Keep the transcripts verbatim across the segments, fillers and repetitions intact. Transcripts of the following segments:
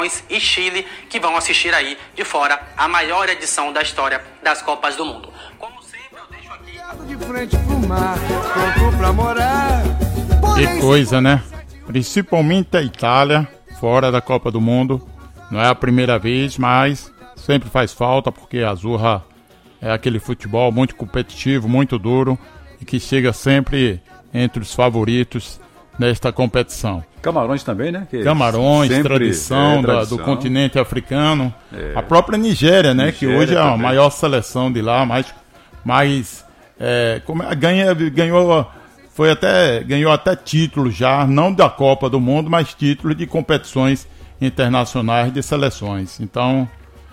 e Chile, que vão assistir aí de fora a maior edição da história das Copas do Mundo. Como sempre, eu deixo aqui... De frente pro mar, pronto pra morar. Que coisa, né? Principalmente a Itália, fora da Copa do Mundo. Não é a primeira vez, mas sempre faz falta, porque a Azzurra é aquele futebol muito competitivo, muito duro, e que chega sempre entre os favoritos nesta competição. Camarões também, né? Que Camarões, tradição, é, da, tradição do continente africano. É. A própria Nigéria, né? Nigéria que hoje é a também. maior seleção de lá, mais, mais é, como é, ganha, ganhou, foi até, ganhou até título já, não da Copa do Mundo, mas título de competições internacionais de seleções. Então,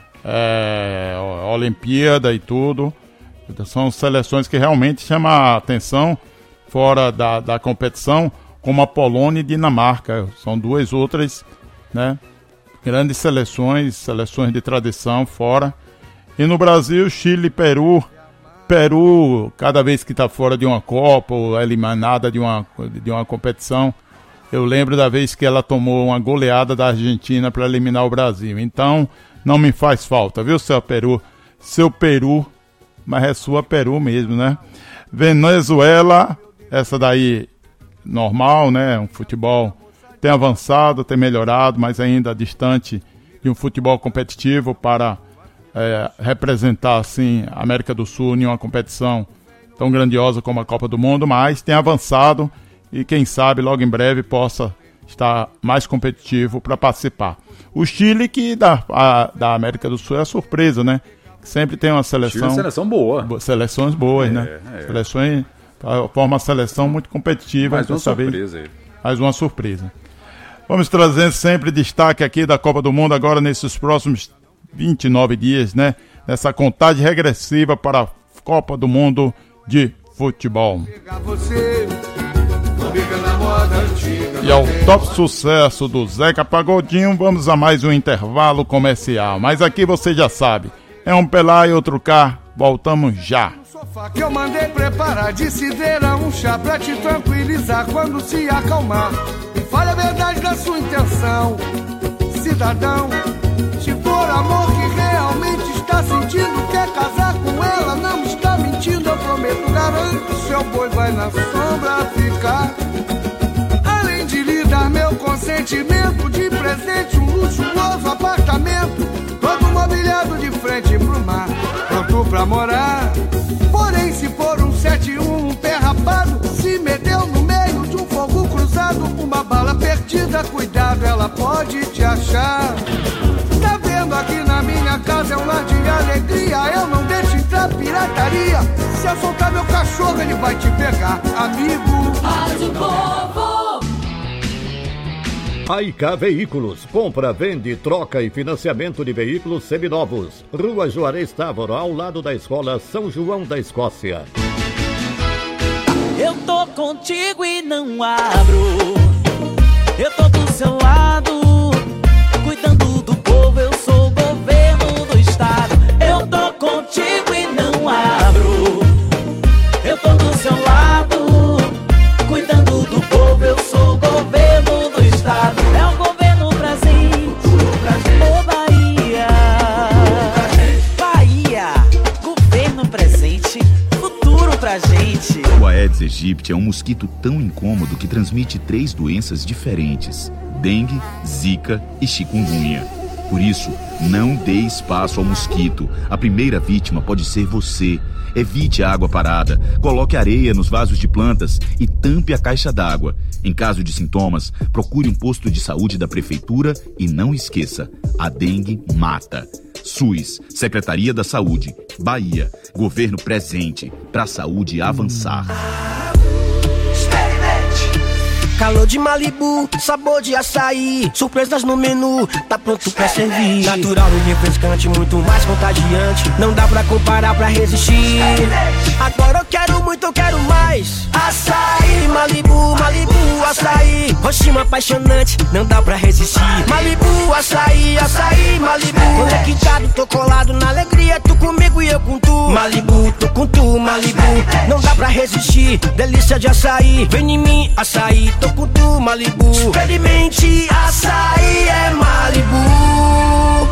é, a Olimpíada e tudo, são seleções que realmente chamam a atenção fora da, da competição, como a Polônia e Dinamarca. São duas outras, né, grandes seleções, seleções de tradição fora. E no Brasil, Chile e Peru. Peru, cada vez que está fora de uma Copa ou é eliminada de uma, de uma competição, eu lembro da vez que ela tomou uma goleada da Argentina para eliminar o Brasil. Então, não me faz falta, viu, seu Peru? Seu Peru, mas é sua Peru mesmo, né? Venezuela, essa daí... normal, né? Um futebol tem avançado, tem melhorado, mas ainda distante de um futebol competitivo para é, representar assim a América do Sul em uma competição tão grandiosa como a Copa do Mundo, mas tem avançado e quem sabe logo em breve possa estar mais competitivo para participar. O Chile, que da, a, da América do Sul é a surpresa, né? Que sempre tem uma seleção, Chile é seleção boa, seleções boas, é, né? É. Seleções forma uma seleção muito competitiva. Mais uma saber, surpresa aí. Mais uma surpresa. Vamos trazendo sempre destaque aqui da Copa do Mundo agora nesses próximos vinte e nove dias, né? Nessa contagem regressiva para a Copa do Mundo de futebol. E ao top sucesso do Zeca Pagodinho, vamos a mais um intervalo comercial. Mas aqui você já sabe, é um pelar e outro cá, voltamos já. Sofá que eu mandei preparar de cidreira, um chá pra te tranquilizar quando se acalmar. E fale a verdade da sua intenção, cidadão. Se for amor que realmente está sentindo, quer casar com ela, não está mentindo, eu prometo, garanto, seu boi vai na sombra ficar. Além de lhe dar meu consentimento, de presente um luxuoso apartamento, todo mobiliado de frente pro mar, pronto pra morar. Porém, se for um sete um, um pé rapado, se meteu no meio de um fogo cruzado, uma bala perdida, cuidado, ela pode te achar. Tá vendo aqui na minha casa é um lar de alegria, eu não deixo entrar pirataria. Se eu soltar meu cachorro, ele vai te pegar, amigo. Faz o povo. A I K Veículos, compra, vende, troca e financiamento de veículos seminovos. Rua Juarez Távora, ao lado da Escola São João da Escócia. Eu tô contigo e não abro. Eu tô do seu lado, cuidando do povo, eu sou o governo do estado. Eu tô contigo e não abro. Eu tô do seu lado, cuidando do povo, eu sou o governo do estado. É o governo presente, ô Bahia. Bahia, governo presente, futuro pra gente. O Aedes aegypti é um mosquito tão incômodo que transmite três doenças diferentes: dengue, zika e chikungunya. Por isso, não dê espaço ao mosquito. A primeira vítima pode ser você. Evite a água parada, coloque areia nos vasos de plantas e tampe a caixa d'água. Em caso de sintomas, procure um posto de saúde da prefeitura e não esqueça, a dengue mata. SUS, Secretaria da Saúde, Bahia, governo presente, para a saúde avançar. Calor de Malibu, sabor de açaí, surpresas no menu, tá pronto pra servir. Natural e refrescante, muito mais contagiante, não dá pra comparar, pra resistir. Agora eu quero muito, eu quero mais. Açaí, Malibu, Malibu, açaí, roxinho apaixonante, não dá pra resistir. Malibu, açaí, açaí, Malibu, conectado, tô colado na alegria, tu comigo e eu com tu. Malibu, tô com tu, Malibu. Não dá pra resistir, delícia de açaí. Vem em mim, açaí, tô com tu, Malibu. Experimente, açaí é Malibu.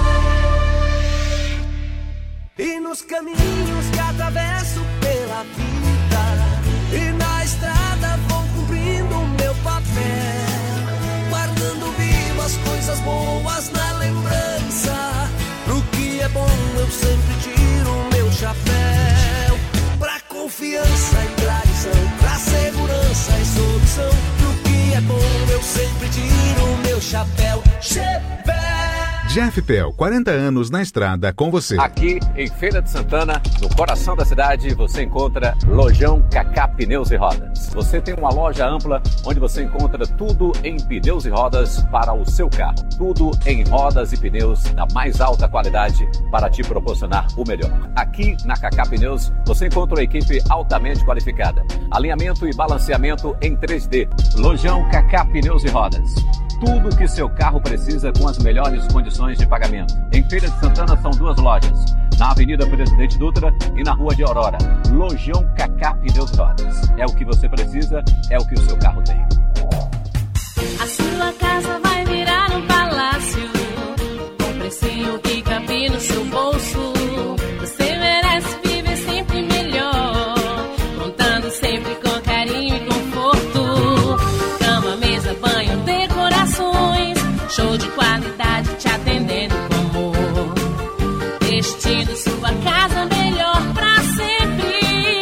E nos caminhos que atravesso pela vida, e na estrada vou cumprindo o meu papel, guardando vivo as coisas boas na lembrança. Pro que é bom eu sempre tiro o meu chapéu. Pra confiança e pra visão, pra segurança e solução. Pro que é bom eu sempre tiro o meu chapéu. Chapéu. Jeffpel, quarenta anos na estrada com você. Aqui em Feira de Santana, no coração da cidade, você encontra Lojão Kaká Pneus e Rodas. Você tem uma loja ampla onde você encontra tudo em pneus e rodas para o seu carro. Tudo em rodas e pneus da mais alta qualidade para te proporcionar o melhor. Aqui na Kaká Pneus, você encontra uma equipe altamente qualificada. Alinhamento e balanceamento em três D. Lojão Kaká Pneus e Rodas. Tudo que seu carro precisa com as melhores condições de pagamento. Em Feira de Santana são duas lojas, na Avenida Presidente Dutra e na Rua de Aurora. Lojão Kaká Pneus e Rodas. É o que você precisa, é o que o seu carro tem. A sua casa vai virar um palácio, com precinho que cabe no seu bolso. Você merece viver sempre melhor, contando sempre com carinho e conforto. Cama, mesa, banho, decorações, show de qualidade te atendendo com amor. Destino sua casa melhor pra sempre.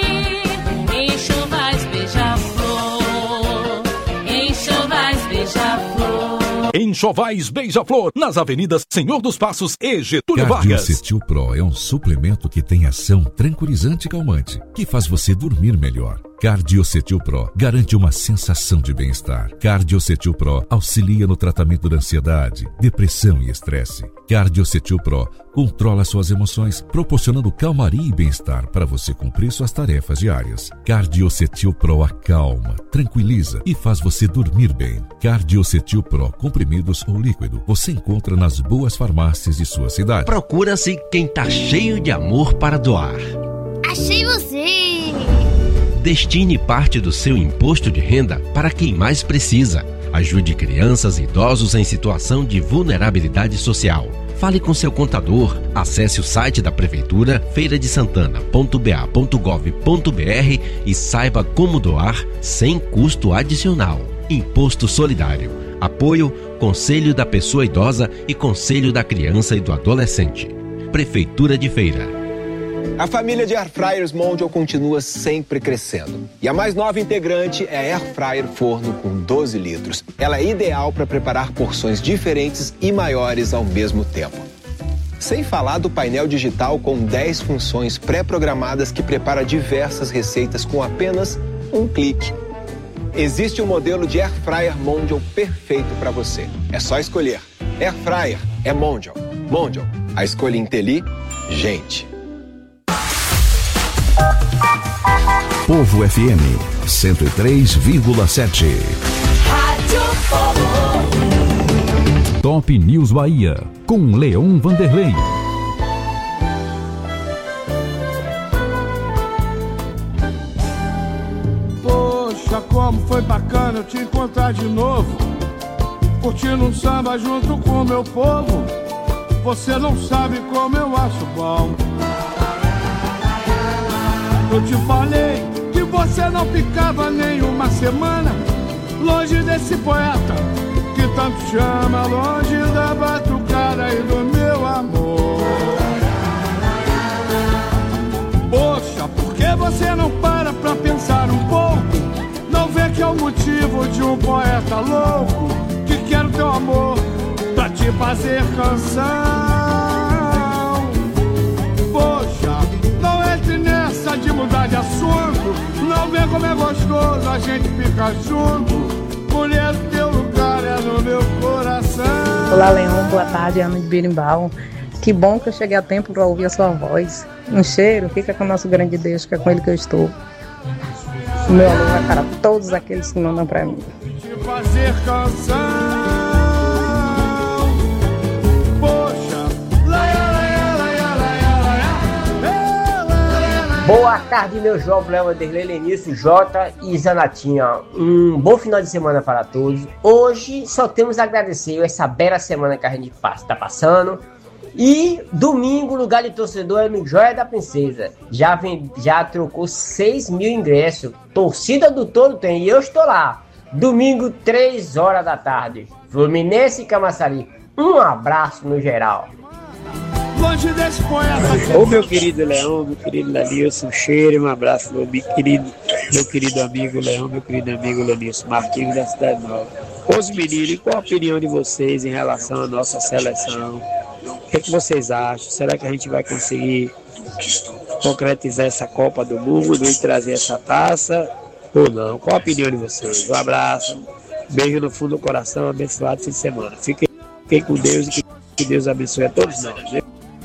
Enxovais Beija-Flor, Enxovais Beija-Flor. Enxovais Beija-Flor, nas avenidas Senhor dos Passos e Getúlio Vargas. Cardiocetil Pro é um suplemento que tem ação tranquilizante e calmante, que faz você dormir melhor. Cardiocetil Pro garante uma sensação de bem-estar. Cardiocetil Pro auxilia no tratamento da ansiedade, depressão e estresse. Cardiocetil Pro controla suas emoções, proporcionando calmaria e bem-estar para você cumprir suas tarefas diárias. Cardiocetil Pro acalma, tranquiliza e faz você dormir bem. Cardiocetil Pro, comprimidos ou líquido, você encontra nas boas farmácias de sua cidade. Procura-se quem tá cheio de amor para doar. Achei você! Destine parte do seu imposto de renda para quem mais precisa. Ajude crianças e idosos em situação de vulnerabilidade social. Fale com seu contador. Acesse o site da Prefeitura, feira de santana ponto b a ponto gov ponto b r e saiba como doar sem custo adicional. Imposto Solidário. Apoio Conselho da Pessoa Idosa e Conselho da Criança e do Adolescente. Prefeitura de Feira. A família de Air Fryers Mondial continua sempre crescendo. E a mais nova integrante é a Air Fryer Forno com doze litros. Ela é ideal para preparar porções diferentes e maiores ao mesmo tempo. Sem falar do painel digital com dez funções pré-programadas que prepara diversas receitas com apenas um clique. Existe um modelo de Air Fryer Mondial perfeito para você. É só escolher. Air Fryer é Mondial. Mondial, a escolha inteligente. Povo F M cento e três vírgula sete. Rádio Povo. Top News Bahia, com Leon Vanderlei. Poxa, como foi bacana eu te encontrar de novo, curtindo um samba junto com o meu povo. Você não sabe como eu acho bom. Eu te falei que você não ficava nem uma semana longe desse poeta que tanto chama, longe da batucada e do meu amor. Poxa, por que você não para pra pensar um pouco? Não vê que é o motivo de um poeta louco que quer o teu amor pra te fazer canção. Poxa, não entre nessa de mudar de assunto. Não vê como é gostoso a gente ficar junto. Mulher, teu lugar é no meu coração. Olá, Leão, boa tarde, Ana de Birimbau. Que bom que eu cheguei a tempo para ouvir a sua voz. Um cheiro, fica com o nosso grande Deus, fica com ele que eu estou. O meu alô vai para todos aqueles que mandam para mim. Te fazer canção. Poxa, laia, laia, laia, laia, laia, laia, Boa tarde, meu jovem Léo Anderlei, Lenício, Jota e Zanatinha. Um bom final de semana para todos. Hoje só temos a agradecer essa bela semana que a gente está passando. E domingo, lugar de torcedor é no Joia da Princesa. Já, vem, já trocou seis mil ingressos. Torcida do Todo tem e eu estou lá. Domingo, três horas da tarde. Fluminense e Camaçari. Um abraço no geral. Ô meu querido Leão, meu querido Lenilson, cheiro, um abraço meu querido, meu querido amigo Leão, meu querido amigo Lenilson Marquinhos da Cidade Nova. Os meninos, qual a opinião de vocês em relação à nossa seleção? O que, é que vocês acham? Será que a gente vai conseguir concretizar essa Copa do Mundo e trazer essa taça ou não? Qual a opinião de vocês? Um abraço, beijo no fundo do coração, abençoado fim de semana. Fiquem, fiquem com Deus e que, que Deus abençoe a todos nós.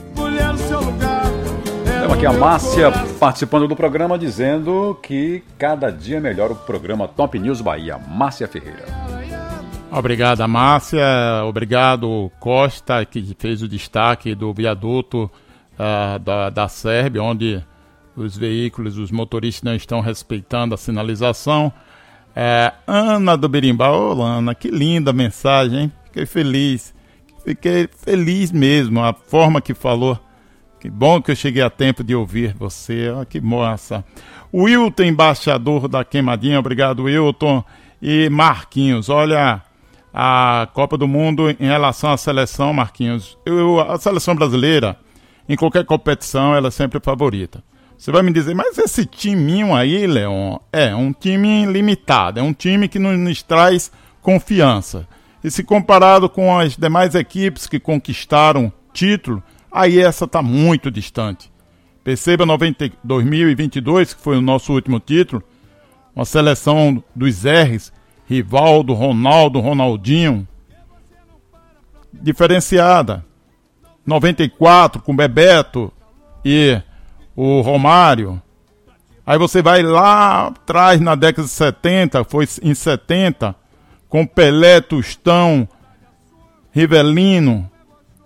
Temos aqui a Márcia participando do programa, dizendo que cada dia melhora o programa Top News Bahia. Márcia Ferreira. Obrigado, Márcia. Obrigado, Costa, que fez o destaque do viaduto uh, da, da Sérvia, onde os veículos, os motoristas não estão respeitando a sinalização. É, Ana do Berimbau. Ô, Ana, que linda mensagem, hein? Fiquei feliz. Fiquei feliz mesmo, a forma que falou. Que bom que eu cheguei a tempo de ouvir você. Oh, que moça. Wilton, embaixador da Queimadinha. Obrigado, Wilton. E Marquinhos, olha, a Copa do Mundo em relação à seleção, Marquinhos. Eu, a seleção brasileira, em qualquer competição, ela é sempre favorita. Você vai me dizer, mas esse timinho aí, Leon, é um time limitado. É um time que não nos traz confiança. E se comparado com as demais equipes que conquistaram título, aí essa está muito distante. Perceba dois mil e vinte e dois, que foi o nosso último título, uma seleção dos R's, Rivaldo, Ronaldo, Ronaldinho, diferenciada. noventa e quatro com Bebeto e o Romário. Aí você vai lá atrás na década de setenta, foi em setenta, com Pelé, Tostão, Rivelino,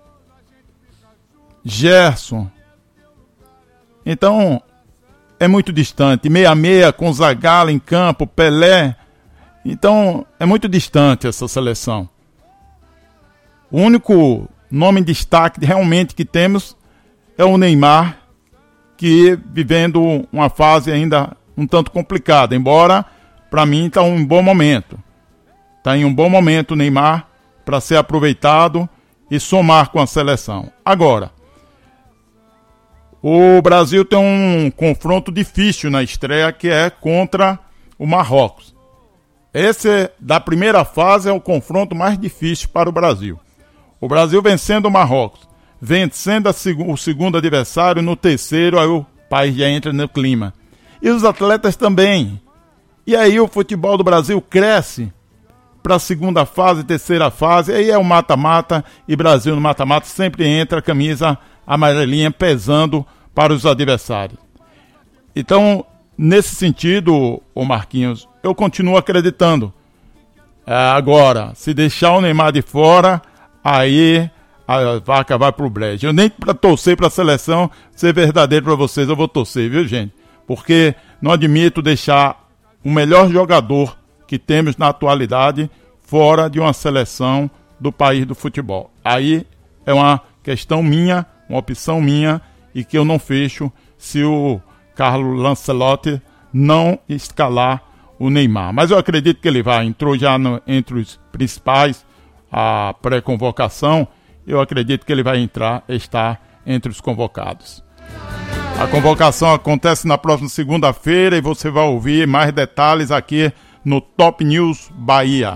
Gerson. Então, é muito distante. meia a meia com Zagallo em campo, Pelé. Então, é muito distante essa seleção. O único nome em destaque realmente que temos é o Neymar, que vivendo uma fase ainda um tanto complicada, embora, para mim, está em um bom momento. Está em um bom momento o Neymar para ser aproveitado e somar com a seleção. Agora, o Brasil tem um confronto difícil na estreia, que é contra o Marrocos. Esse, da primeira fase, é o confronto mais difícil para o Brasil. O Brasil vencendo o Marrocos, vencendo a seg- o segundo adversário, no terceiro, aí o país já entra no clima. E os atletas também. E aí o futebol do Brasil cresce para a segunda fase, terceira fase, aí é o mata-mata, e Brasil no mata-mata sempre entra a camisa amarelinha pesando para os adversários. Então, nesse sentido, o Marquinhos, eu continuo acreditando. É, agora, se deixar o Neymar de fora, aí a vaca vai pro brejo. Eu nem para torcer para a seleção ser verdadeiro para vocês, eu vou torcer, viu, gente? Porque não admito deixar o melhor jogador que temos na atualidade fora de uma seleção do país do futebol. Aí é uma questão minha, uma opção minha, e que eu não fecho se o Carlo Ancelotti não escalar o Neymar. Mas eu acredito que ele vai, entrou já no, entre os principais, a pré-convocação, eu acredito que ele vai entrar, estar entre os convocados. A convocação acontece na próxima segunda-feira e você vai ouvir mais detalhes aqui no Top News Bahia.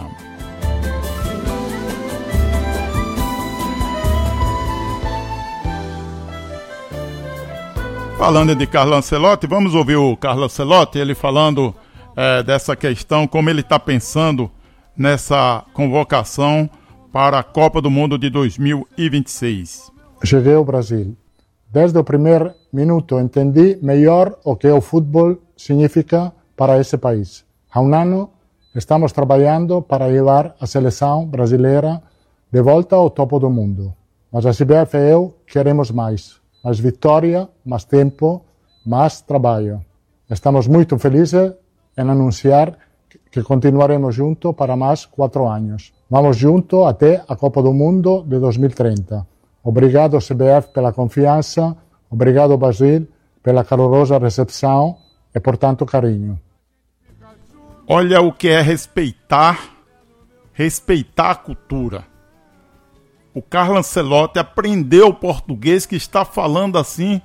Falando de Carlo Ancelotti, vamos ouvir o Carlo Ancelotti, ele falando é, dessa questão, como ele está pensando nessa convocação para a Copa do Mundo de dois mil e vinte e seis. Cheguei ao Brasil. Desde o primeiro minuto entendi melhor o que o futebol significa para esse país. Há um ano estamos trabalhando para levar a seleção brasileira de volta ao topo do mundo. Mas a C B F e eu queremos mais. Mais vitória, mais tempo, mais trabalho. Estamos muito felizes em anunciar que continuaremos juntos para mais quatro anos. Vamos juntos até a Copa do Mundo de dois mil e trinta. Obrigado, C B F, pela confiança. Obrigado, Brasil, pela calorosa recepção e por tanto carinho. Olha o que é respeitar, respeitar a cultura. O Carlo Ancelotti aprendeu o português que está falando assim,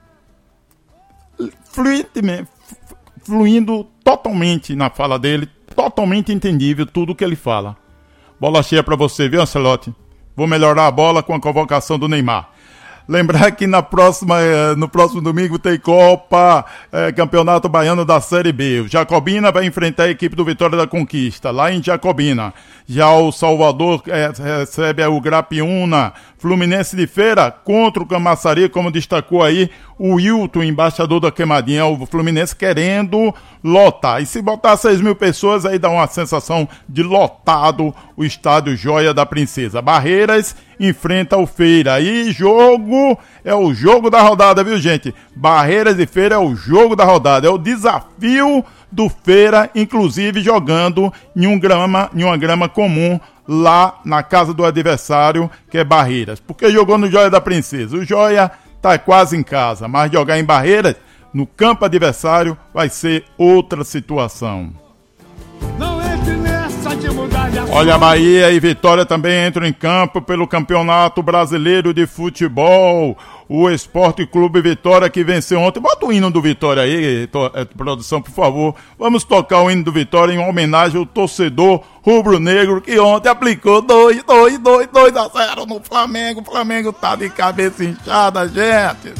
fluentemente, fluindo totalmente na fala dele, totalmente entendível tudo que ele fala. Bola cheia para você, viu, Ancelotti? Vou melhorar a bola com a convocação do Neymar. Lembrar que na próxima, no próximo domingo tem Copa, é, Campeonato Baiano da Série B. O Jacobina vai enfrentar a equipe do Vitória da Conquista, lá em Jacobina. Já o Salvador é, recebe o Grapiúna. Fluminense de Feira contra o Camaçari, como destacou aí o Wilton, embaixador da Queimadinha. O Fluminense querendo lotar. E se botar seis mil pessoas, aí dá uma sensação de lotado o estádio Joia da Princesa. Barreiras enfrenta o Feira. E jogo é o jogo da rodada, viu, gente? Barreiras e Feira é o jogo da rodada. É o desafio do Feira, inclusive jogando em, um grama, em uma grama comum lá na casa do adversário, que é Barreiras. Porque jogou no Joia da Princesa. O Joia tá quase em casa, mas jogar em Barreiras, no campo adversário, vai ser outra situação. Não entre nessa de mudar de assunto. Olha, a Bahia e Vitória também entram em campo pelo Campeonato Brasileiro de Futebol. O Esporte Clube Vitória, que venceu ontem. Bota o hino do Vitória aí, to, é, produção, por favor. Vamos tocar o hino do Vitória em homenagem ao torcedor rubro-negro que ontem aplicou dois, dois, dois, dois a zero no Flamengo. O Flamengo tá de cabeça inchada, gente.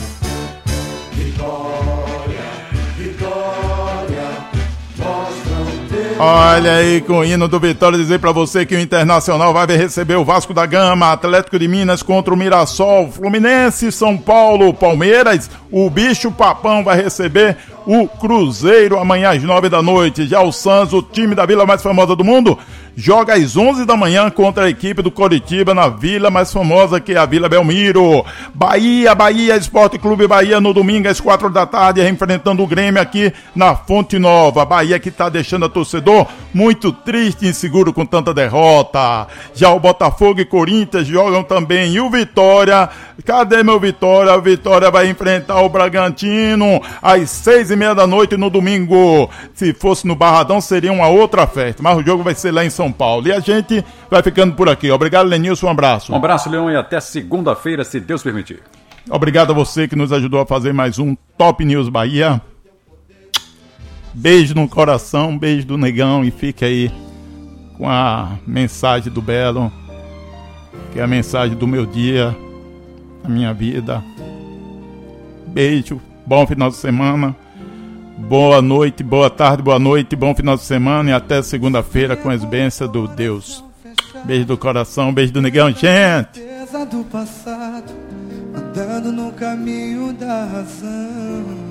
Vitória, Vitória, mostra o teu... Olha aí, com o hino do Vitória, dizer pra você que o Internacional vai receber o Vasco da Gama, Atlético de Minas contra o Mirassol, Fluminense, São Paulo, Palmeiras, o Bicho Papão vai receber o Cruzeiro amanhã às nove da noite. Já o Santos, o time da vila mais famosa do mundo, joga às onze da manhã contra a equipe do Coritiba na vila mais famosa, que é a Vila Belmiro. Bahia, Bahia, Esporte Clube Bahia no domingo às quatro da tarde, enfrentando o Grêmio aqui na Fonte Nova. Bahia que tá deixando a torcedor muito triste e inseguro com tanta derrota. Já o Botafogo e Corinthians jogam também. E o Vitória, cadê meu Vitória? O Vitória vai enfrentar o Bragantino às seis e meia da noite no domingo. Se fosse no Barradão seria uma outra festa, mas o jogo vai ser lá em São Paulo. E a gente vai ficando por aqui. Obrigado, Lenilson, um abraço. Um abraço, Leão, e até segunda-feira, se Deus permitir. Obrigado a você que nos ajudou a fazer mais um Top News Bahia. Beijo no coração, beijo do Negão, e fique aí com a mensagem do Belo, que é a mensagem do meu dia, da minha vida. Beijo, bom final de semana, boa noite, boa tarde, boa noite, bom final de semana e até segunda-feira com as bênçãos do Deus. Beijo do coração, beijo do Negão, gente. Do passado, andando no caminho da razão.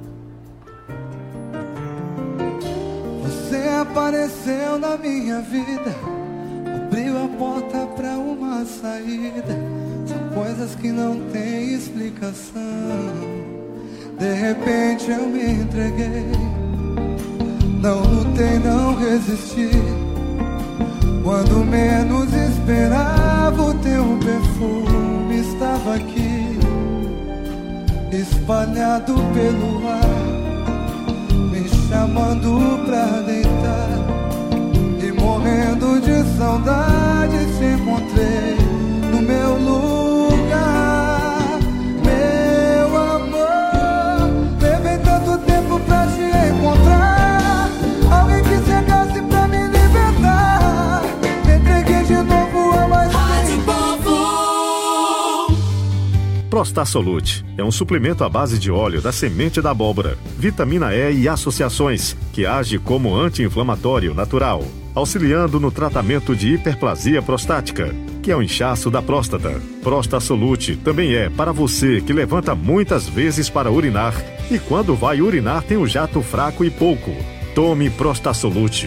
Você apareceu na minha vida, abriu a porta pra uma saída. São coisas que não têm explicação. De repente eu me entreguei, não lutei, não resisti. Quando menos esperava, o teu perfume estava aqui, espalhado pelo ar, me chamando pra deitar. E morrendo de saudade, te encontrei no meu lugar. Meu amor, levei tanto tempo pra te encontrar. Alguém que chegasse pra me libertar. Me entreguei de novo a mais tempo. Prostasolute é um suplemento à base de óleo da semente da abóbora, vitamina E e associações, que age como anti-inflamatório natural, auxiliando no tratamento de hiperplasia prostática, que é o inchaço da próstata. Prostasolute também é para você que levanta muitas vezes para urinar e quando vai urinar tem um jato fraco e pouco. Tome Prostasolute.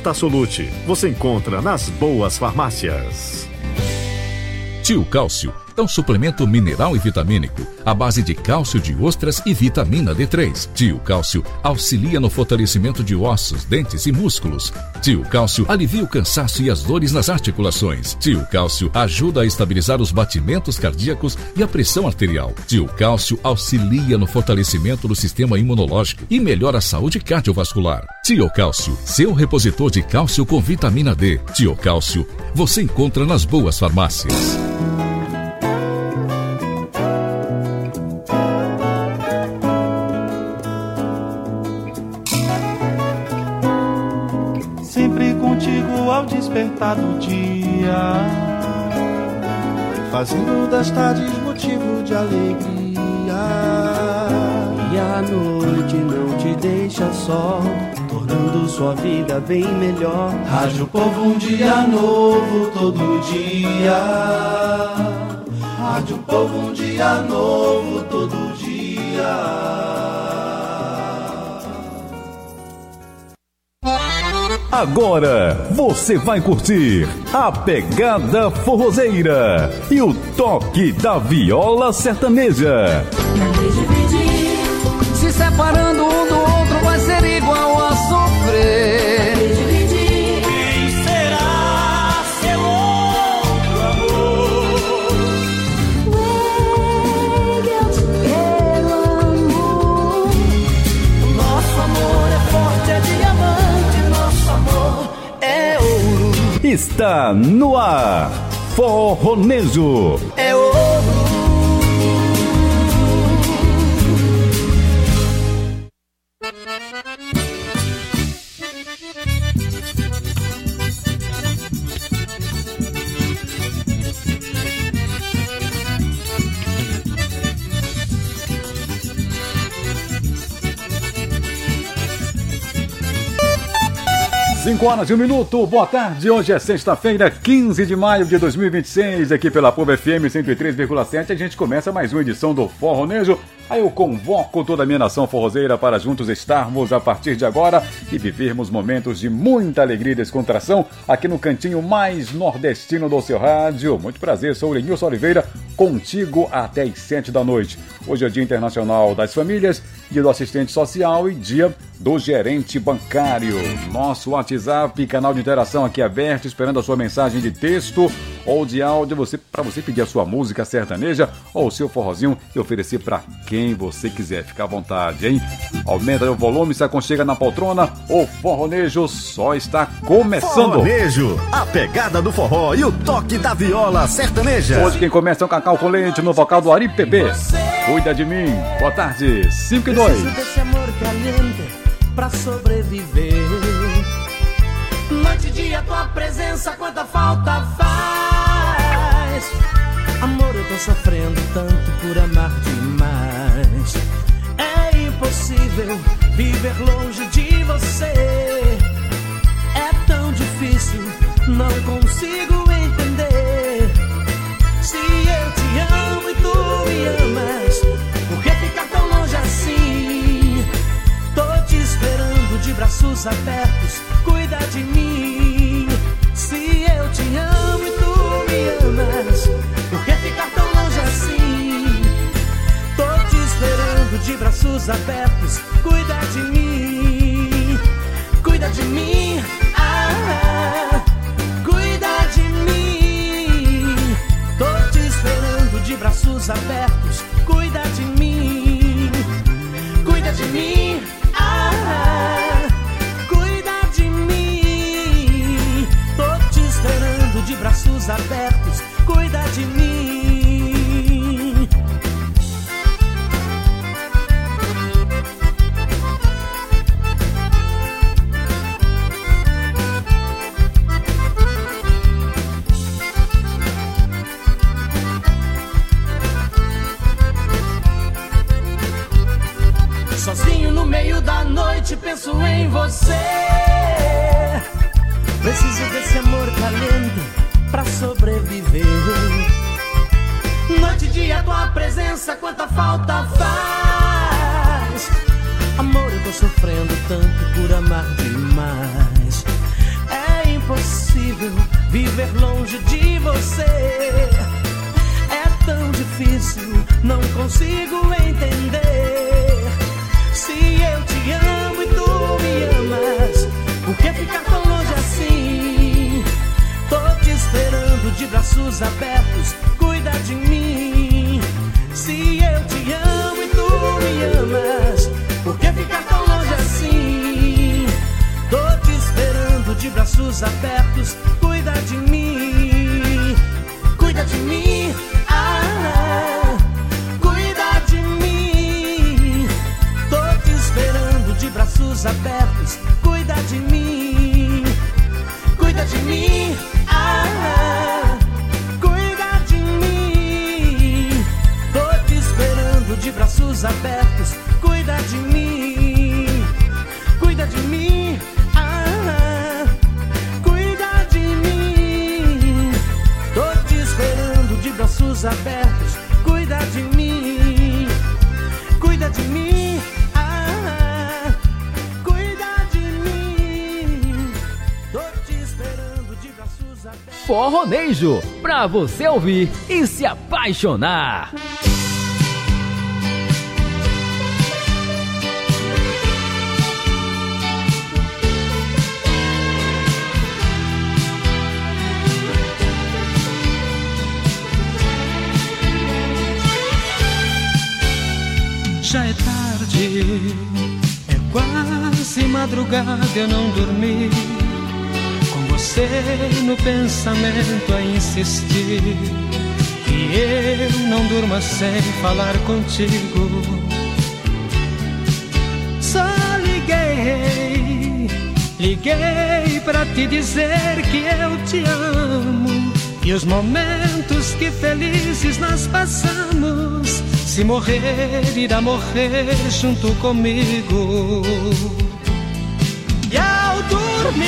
Prostasolute você encontra nas boas farmácias. Tio Cálcio, é um suplemento mineral e vitamínico à base de cálcio de ostras e vitamina D três. Tio Cálcio auxilia no fortalecimento de ossos, dentes e músculos. Tio Cálcio alivia o cansaço e as dores nas articulações. Tio Cálcio ajuda a estabilizar os batimentos cardíacos e a pressão arterial. Tio Cálcio auxilia no fortalecimento do sistema imunológico e melhora a saúde cardiovascular. Tio Cálcio, seu repositor de cálcio com vitamina D. Tio Cálcio, você encontra nas boas farmácias. Sempre contigo ao despertar do dia, fazendo das tardes motivo de alegria. E a noite não te deixa só, tornando sua vida bem melhor. Rádio Povo, um dia novo todo dia. Rádio Povo, um dia novo todo dia. Agora você vai curtir a pegada forrozeira e o toque da viola sertaneja. Se separando um do outro vai ser igual a sofrer. Quem será seu outro amor? Eu te quero, amor. Nosso amor é forte, é diamante. Nosso amor é ouro. Está no ar, Forronejo. É ouro. cinco horas e um minuto, boa tarde, hoje é sexta-feira, quinze de maio de dois mil e vinte e seis, aqui pela Povo F M cento e três vírgula sete, a gente começa mais uma edição do Forronejo. Aí eu convoco toda a minha nação forrozeira para juntos estarmos a partir de agora e vivermos momentos de muita alegria e descontração aqui no cantinho mais nordestino do seu rádio. Muito prazer, sou o Lenilson Oliveira, contigo até às sete da noite. Hoje é Dia Internacional das Famílias, Dia do Assistente Social e Dia do Gerente Bancário. Nosso WhatsApp, canal de interação aqui aberto, esperando a sua mensagem de texto ou de áudio você, para você pedir a sua música sertaneja ou o seu forrozinho e oferecer para quem você quiser. Fica à vontade, hein? Aumenta o volume, se aconchega na poltrona. O Forronejo só está começando. Forronejo, a pegada do forró e o toque da viola sertaneja. Hoje quem começa é o Cacau com Leite no vocal do Ari P B. Cuida de mim. Boa tarde, cinco e dois. Preciso desse amor caliente pra sobreviver. Noite e dia tua presença, quanta falta faz. Amor, eu tô sofrendo tanto por amar demais. É impossível viver longe de você. É tão difícil, não consigo entender. Se eu te amo e tu me amas, por que ficar tão longe assim? Tô te esperando de braços abertos, cuida de mim. Se eu te amo e tu me amas, por que ficar tão longe assim? Tô te esperando de braços abertos, cuida de mim. Cuida de mim, ah, cuida de mim. Tô te esperando de braços abertos, cuida de mim. Cuida de mim, ah, cuida de mim. Tô te esperando de braços abertos, cuida de mim. Sozinho no meio da noite penso em você. Preciso desse amor calente pra sobreviver. Noite e dia tua presença, quanta falta faz. Amor, eu tô sofrendo tanto por amar demais. É impossível viver longe de você. É tão difícil, não consigo entender. Se eu te amo e tu me amas, por que ficar tão longe assim? Tô te esperando de braços abertos, cuida de mim. Se eu te amo e tu me amas, por que ficar tão longe assim? Tô te esperando de braços abertos, cuida de mim. Cuida de mim, ah, cuida de mim. Tô te esperando de braços abertos, cuida de mim. Cuida de mim, ah, cuida de mim. Tô te esperando de braços abertos, cuida de mim. Cuida de mim, ah, cuida de mim. Tô te esperando de braços abertos, cuida de mim. Cuida de mim, ah, cuida de mim. Tô te esperando de braços abertos. Forronejo, pra você ouvir e se apaixonar. Já é tarde, é quase madrugada, eu não dormi. Com você no pensamento a insistir, que eu não durma sem falar contigo. Só liguei, liguei pra te dizer que eu te amo. E os momentos que felizes nós passamos, se morrer, irá morrer junto comigo. E ao dormir,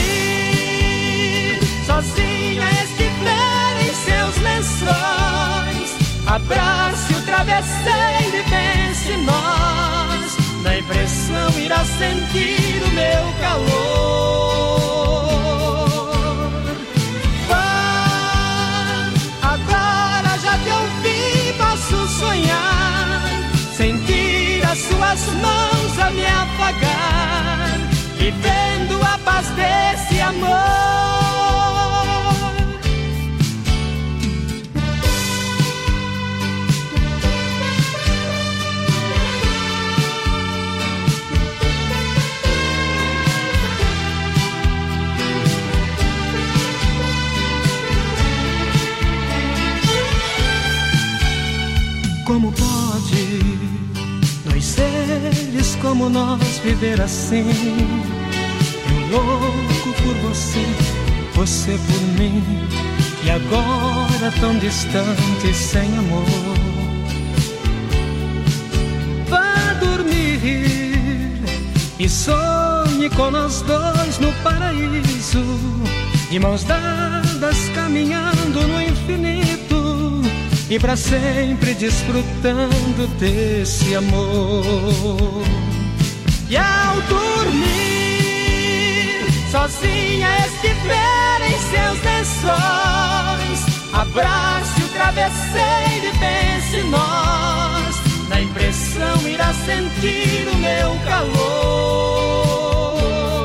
sozinha estiver em seus lençóis, abrace o travesseiro e pense em nós. Na impressão irá sentir o meu calor. Vá, agora já te ouvi, posso sonhar, sentir as suas mãos a me afagar, vivendo a paz desse amor. Como pode dois seres como nós viver assim? Eu louco por você, você por mim, e agora tão distante, sem amor. Vá dormir e sonhe com nós dois no paraíso, de mãos dadas caminhando no infinito, e pra sempre desfrutando desse amor. E ao dormir, sozinha estiver em seus lençóis, abrace o travesseiro e pense em nós. Na impressão irá sentir o meu calor.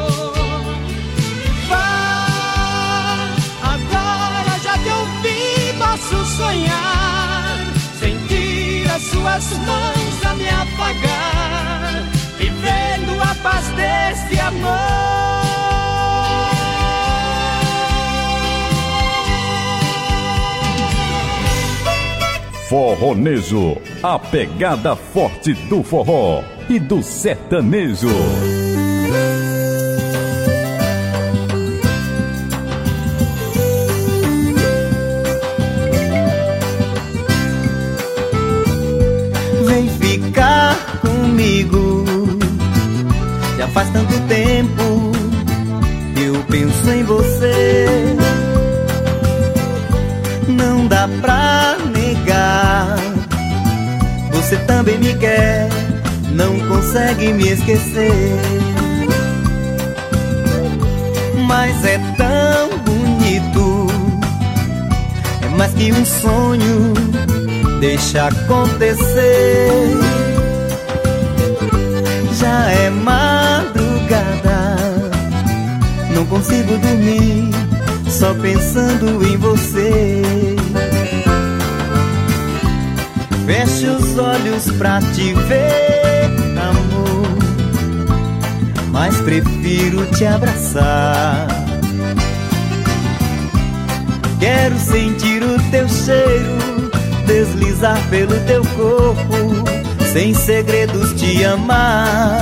Vá, agora já te ouvi, posso sonhar, sentir as suas mãos a me afagar, vivendo a paz desse amor. Forronejo, a pegada forte do forró e do sertanejo. Vem ficar comigo, já faz tanto tempo eu penso em você. Não dá pra negar, você também me quer, não consegue me esquecer. Mas é tão bonito, é mais que um sonho deixa acontecer. Já é madrugada, não consigo dormir, só pensando em você. Fecho os olhos pra te ver, amor, mas prefiro te abraçar. Quero sentir o teu cheiro, deslizar pelo teu corpo, sem segredos te amar.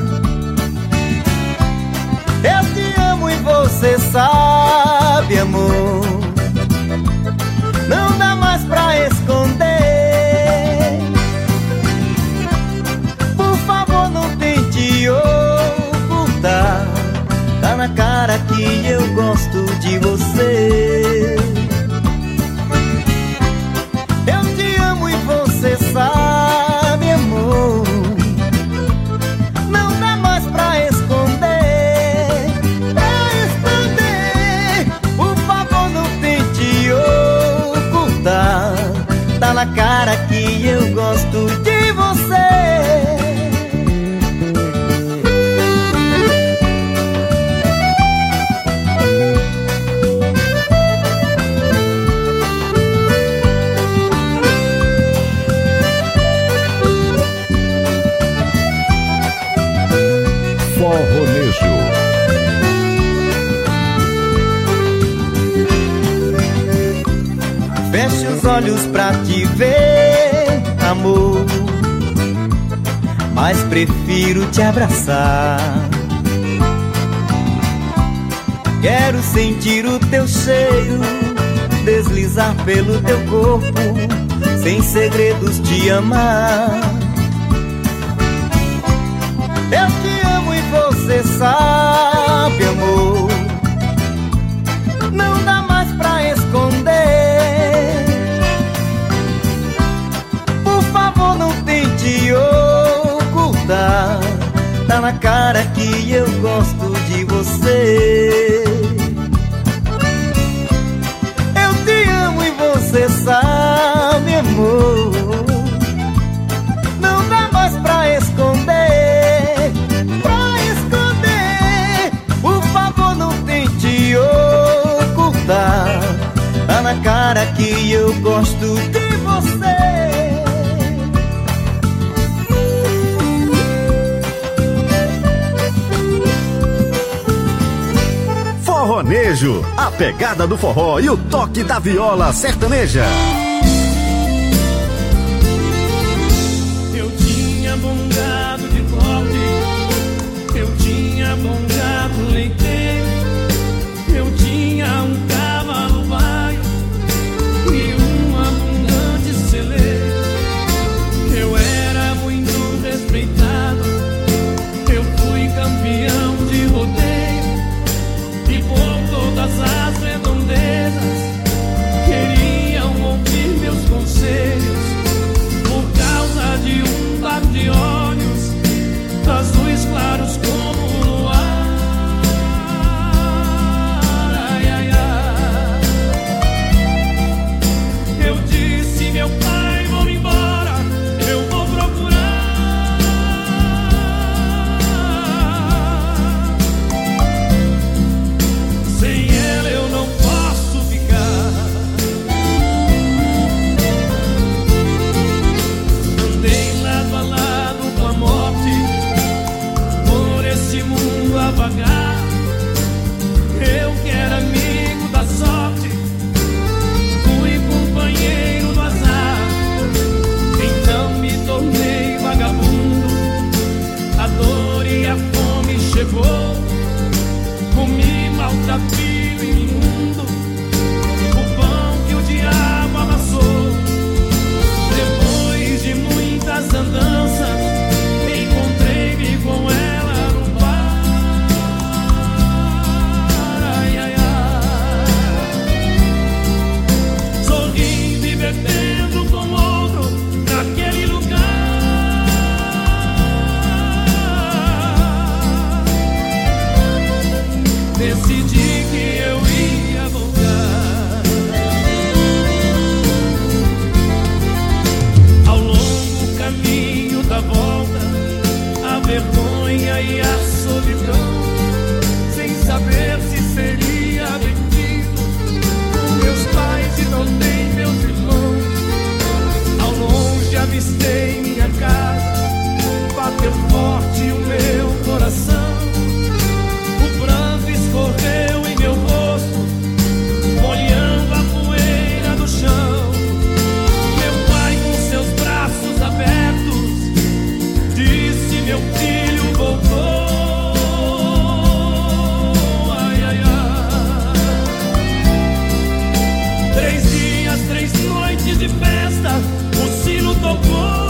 Eu te amo e você sabe, amor, não dá mais pra esconder. Por favor, não tente ocultar, tá na cara que eu gosto de você. Eu te amo e você sabe, amor, não dá mais pra esconder. Pra esconder, por favor, não tente ocultar, tá na cara que eu gosto de você. Forronejo. Feche os olhos pra te ver, amor, mas prefiro te abraçar. Quero sentir o teu cheiro, deslizar pelo teu corpo, sem segredos te amar. Eu te amo e você sabe, amor, não dá mais pra esconder. Por favor, não tente ocultar, tá na cara que eu gosto de você. Eu te amo e você sabe, amor, não dá mais pra esconder. Ocultar, tá na cara que eu gosto de você. Forronejo, a pegada do forró e o toque da viola sertaneja. Eu tinha bom gado de cobre, eu tinha bom gado leiteiro, eu tinha um cavalo baio e um abundante celeiro. Eu era muito respeitado, eu fui campeão de rodeio, e por todas as redondezas queriam ouvir ia e a solidão, sem saber se seria bem-vindo com meus pais e também meus irmãos. Ao longe avistei minha casa, bateu forte o meu coração. O pranto escorreu em meu rosto, molhando a poeira do chão. Meu pai com seus braços abertos disse: meu filho voltou. Ai, ai, ai. Três dias, três noites de festa, o sino tocou.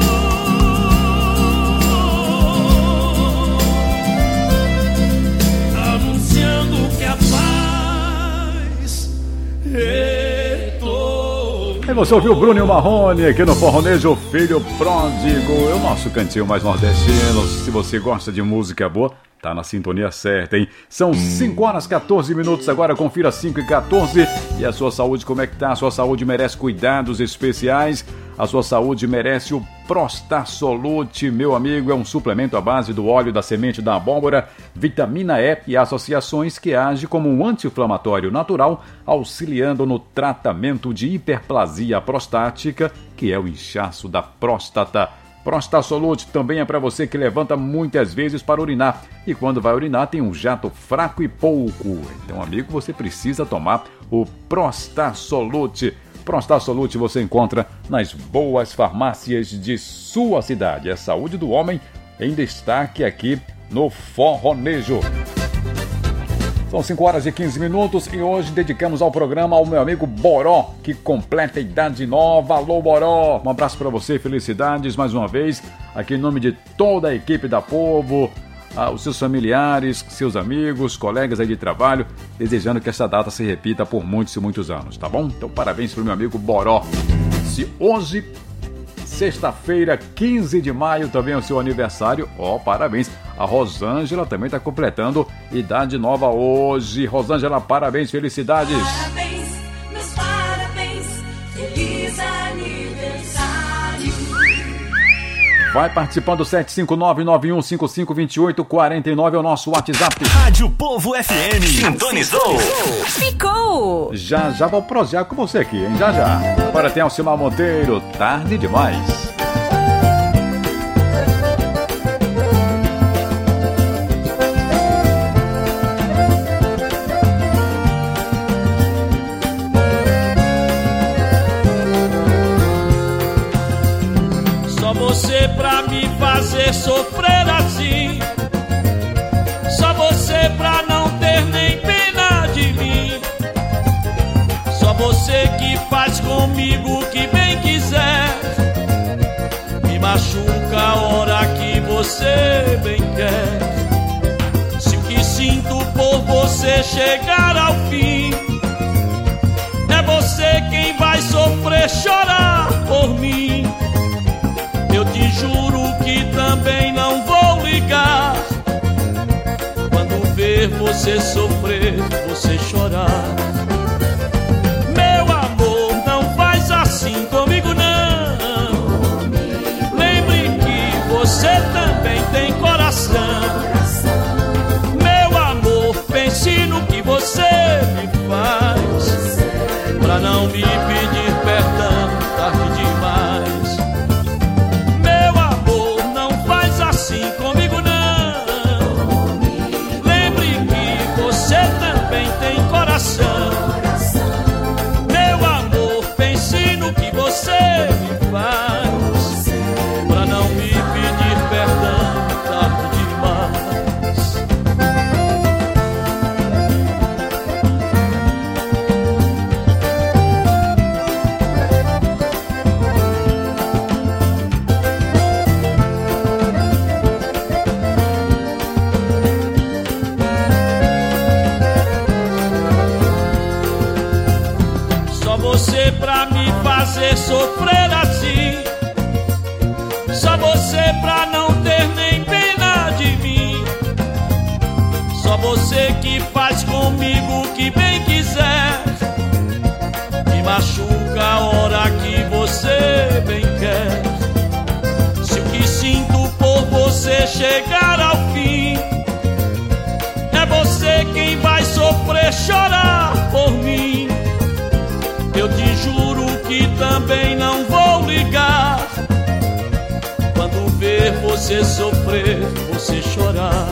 E você ouviu Bruno e o Marrone aqui no Forronejo, Filho Pródigo, é o nosso cantinho mais nordestino. Se você gosta de música boa, tá na sintonia certa, hein? São cinco horas e catorze minutos agora, confira cinco e catorze. E a sua saúde, como é que tá? A sua saúde merece cuidados especiais. A sua saúde merece o Prostasolute, meu amigo. É um suplemento à base do óleo da semente da abóbora, vitamina E e associações que age como um anti-inflamatório natural, auxiliando no tratamento de hiperplasia prostática, que é o inchaço da próstata. Prostasolute também é para você que levanta muitas vezes para urinar e quando vai urinar tem um jato fraco e pouco. Então, amigo, você precisa tomar o Prostasolute. Prostasolute você encontra nas boas farmácias de sua cidade. É a saúde do homem em destaque aqui no Forronejo. São cinco horas e quinze minutos e hoje dedicamos ao programa ao meu amigo Boró, que completa a idade nova. Alô, Boró! Um abraço para você, felicidades mais uma vez, aqui em nome de toda a equipe da Povo, ah, os seus familiares, seus amigos, colegas aí de trabalho, desejando que essa data se repita por muitos e muitos anos, tá bom? Então parabéns pro meu amigo Boró. Se hoje, sexta-feira, quinze de maio, também é o seu aniversário, ó, parabéns. A Rosângela também está completando idade nova hoje. Rosângela, parabéns, felicidades. Parabéns, meus parabéns, feliz aniversário. Vai participando, sete cinco nove, nove um cinco cinco, dois oito quatro nove é o nosso WhatsApp. Rádio Povo F M, sintonizou. Ficou. Já, já vou prosear com você aqui, hein? Já, já. Agora tem Alcimar Monteiro, tarde demais. Você pra me fazer sofrer assim, só você pra não ter nem pena de mim, só você que faz comigo o que bem quiser, me machuca a hora que você bem quer. Se o que sinto por você chegar ao fim, é você quem vai sofrer, chorar por mim. Eu te juro que também não vou ligar quando ver você sofrer, você chorar. Meu amor, não faz assim comigo não. Lembre que você também tem coração. Meu amor, pense no que você me faz, pra não me pedir perdão tarde demais. Assim comigo não. Lembre que você também tem coração. Meu amor, pense no que você me faz, pra não me pedir perdão tarde demais. Pra me fazer sofrer assim, só você pra não ter nem pena de mim, só você que faz comigo o que bem quiser, me machuca a hora que você bem quer. Se o que sinto por você chegar ao fim, chorar por mim, eu te juro que também não vou ligar. Quando ver você sofrer, você chorar.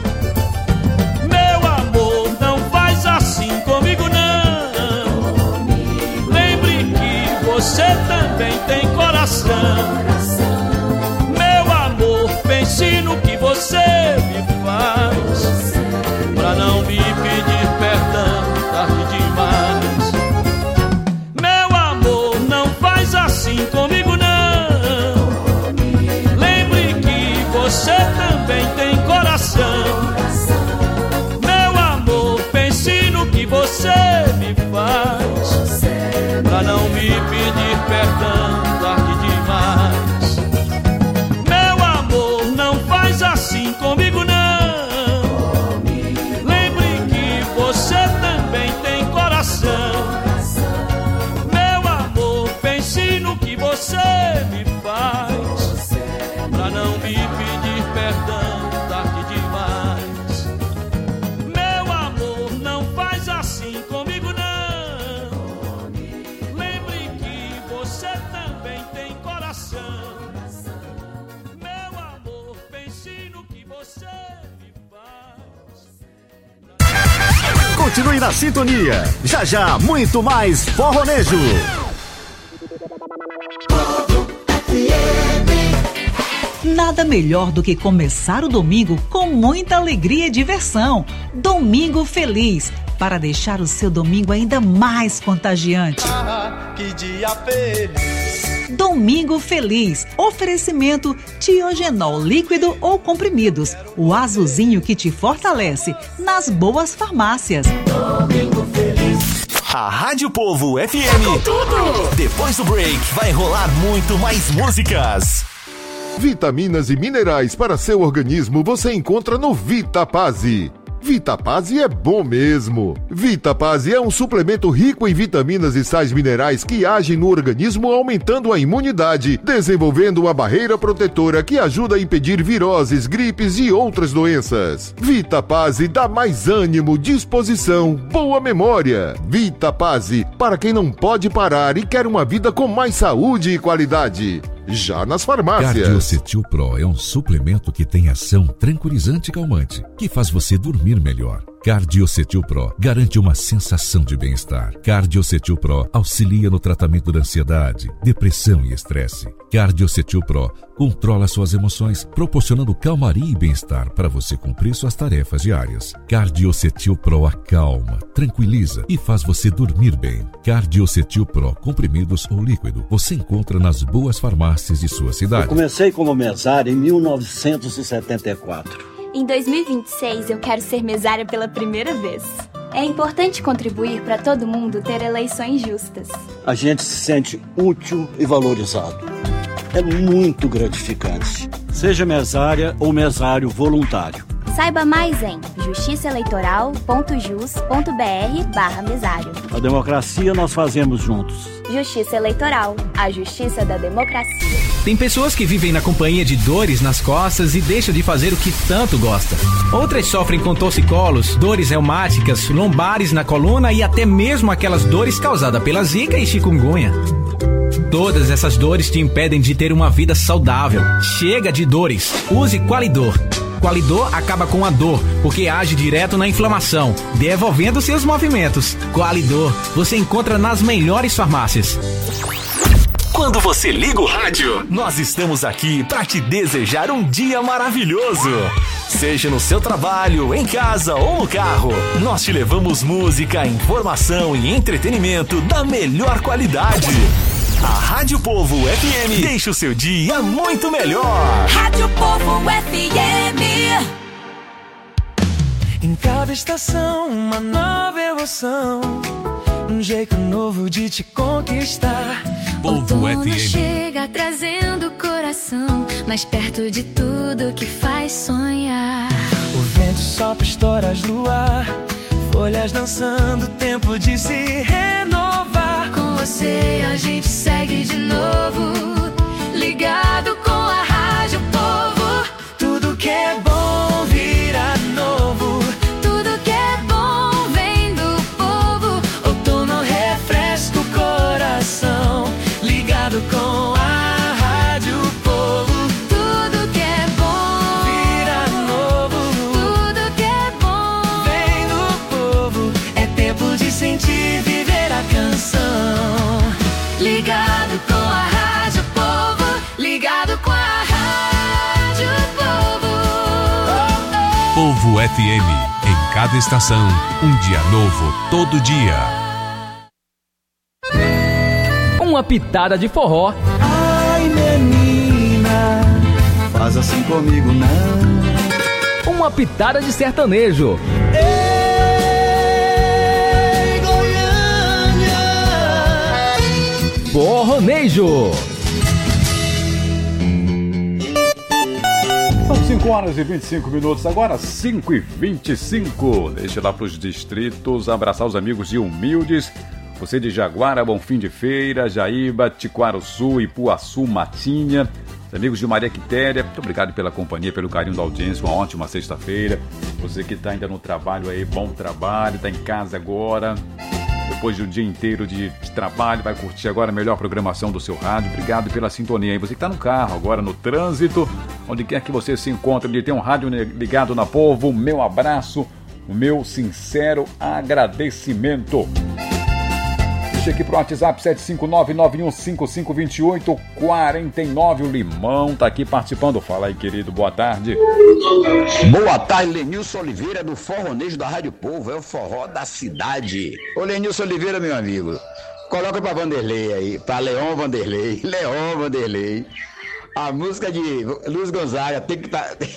Meu amor, não faz assim comigo não. Lembre que você também tem coração. Meu amor, pense no que você me faz, pra não me pedir perdão tarde demais. Meu amor, não faz assim comigo não. Lembre que você também tem coração. Meu amor, pense no que você me faz, pra não me pedir perdão tarde demais. Meu amor, não faz assim comigo não. Você também tem coração. Meu amor, pense no que você me faz, pra não me pedir perdão tarde demais. Meu amor, não faz assim comigo não. Lembre que você também tem coração. Meu amor, pense no que você me faz. Continue na sintonia. Já já, muito mais forronejo. Nada melhor do que começar o domingo com muita alegria e diversão. Domingo Feliz, para deixar o seu domingo ainda mais contagiante. Ah, que dia feliz. Domingo Feliz. Oferecimento Tiogenol líquido ou comprimidos. O azulzinho que te fortalece. Nas boas farmácias. Domingo Feliz. A Rádio Povo F M. Com tudo. Depois do break, vai rolar muito mais músicas. Vitaminas e minerais para seu organismo você encontra no Vitapase. Vitapase é bom mesmo. Vitapase é um suplemento rico em vitaminas e sais minerais que agem no organismo aumentando a imunidade, desenvolvendo uma barreira protetora que ajuda a impedir viroses, gripes e outras doenças. Vitapase dá mais ânimo, disposição, boa memória. Vitapase, para quem não pode parar e quer uma vida com mais saúde e qualidade. Já nas farmácias. Cardiocetil Pro é um suplemento que tem ação tranquilizante e calmante, que faz você dormir melhor. Cardiocetil Pro garante uma sensação de bem-estar. Cardiocetil Pro auxilia no tratamento da ansiedade, depressão e estresse. Cardiocetil Pro controla suas emoções, proporcionando calmaria e bem-estar para você cumprir suas tarefas diárias. Cardiocetil Pro acalma, tranquiliza e faz você dormir bem. Cardiocetil Pro, comprimidos ou líquido, você encontra nas boas farmácias de sua cidade. Eu comecei como mesário em mil novecentos e setenta e quatro. Em dois mil e vinte e seis, eu quero ser mesária pela primeira vez. É importante contribuir para todo mundo ter eleições justas. A gente se sente útil e valorizado. É muito gratificante. Seja mesária ou mesário voluntário. Saiba mais em justiçaeleitoral.jus.br barra mesário. A democracia nós fazemos juntos. Justiça Eleitoral, a justiça da democracia. Tem pessoas que vivem na companhia de dores nas costas e deixam de fazer o que tanto gosta. Outras sofrem com torcicolos, dores reumáticas, lombares na coluna e até mesmo aquelas dores causadas pela zika e chikungunya. Todas essas dores te impedem de ter uma vida saudável. Chega de dores. Use Qualidor. Qualidor acaba com a dor, porque age direto na inflamação, devolvendo seus movimentos. Qualidor, você encontra nas melhores farmácias. Quando você liga o rádio, nós estamos aqui para te desejar um dia maravilhoso. Seja no seu trabalho, em casa ou no carro, nós te levamos música, informação e entretenimento da melhor qualidade. A Rádio Povo F M deixa o seu dia muito melhor. Rádio Povo F M. Em cada estação, uma nova emoção, um jeito novo de te conquistar. Povo F M chega trazendo o coração mais perto de tudo que faz sonhar. O vento sopra histórias no ar, folhas dançando, tempo de se renovar. Com você a gente segue de novo, ligado com a Rádio Povo. Tudo que é bom vira novo, tudo que é bom vem do F M. Em cada estação, um dia novo todo dia. Uma pitada de forró. Ai, menina, faz assim comigo não. Uma pitada de sertanejo. Ei, Goiânia. Forronejo. São cinco horas e vinte e cinco minutos, agora cinco e vinte e cinco. Deixa lá para os distritos, abraçar os amigos de Humildes. Você de Jaguara, Bom Fim de Feira, Jaíba, Tiquaruçu, Ipuaçu, Matinha. Os amigos de Maria Quitéria, muito obrigado pela companhia, pelo carinho da audiência. Uma ótima sexta-feira. Você que está ainda no trabalho aí, bom trabalho, está em casa agora. Depois de um dia inteiro de, de trabalho, vai curtir agora a melhor programação do seu rádio. Obrigado pela sintonia. E você que está no carro, agora no trânsito, onde quer que você se encontre, de ter um rádio ligado na Povo, o meu abraço, o meu sincero agradecimento. Deixa aqui pro WhatsApp sete cinco nove, nove um cinco cinco, dois oito quatro nove. O Limão tá aqui participando. Fala aí, querido. Boa tarde. Boa tarde, Lenilson Oliveira, do Forronejo da Rádio Povo. É o forró da cidade. Ô, Lenilson Oliveira, meu amigo, coloca pra Vanderlei aí, pra Leon Vanderlei. Leon Vanderlei. A música de Luiz Gonzaga tem que estar. Tá...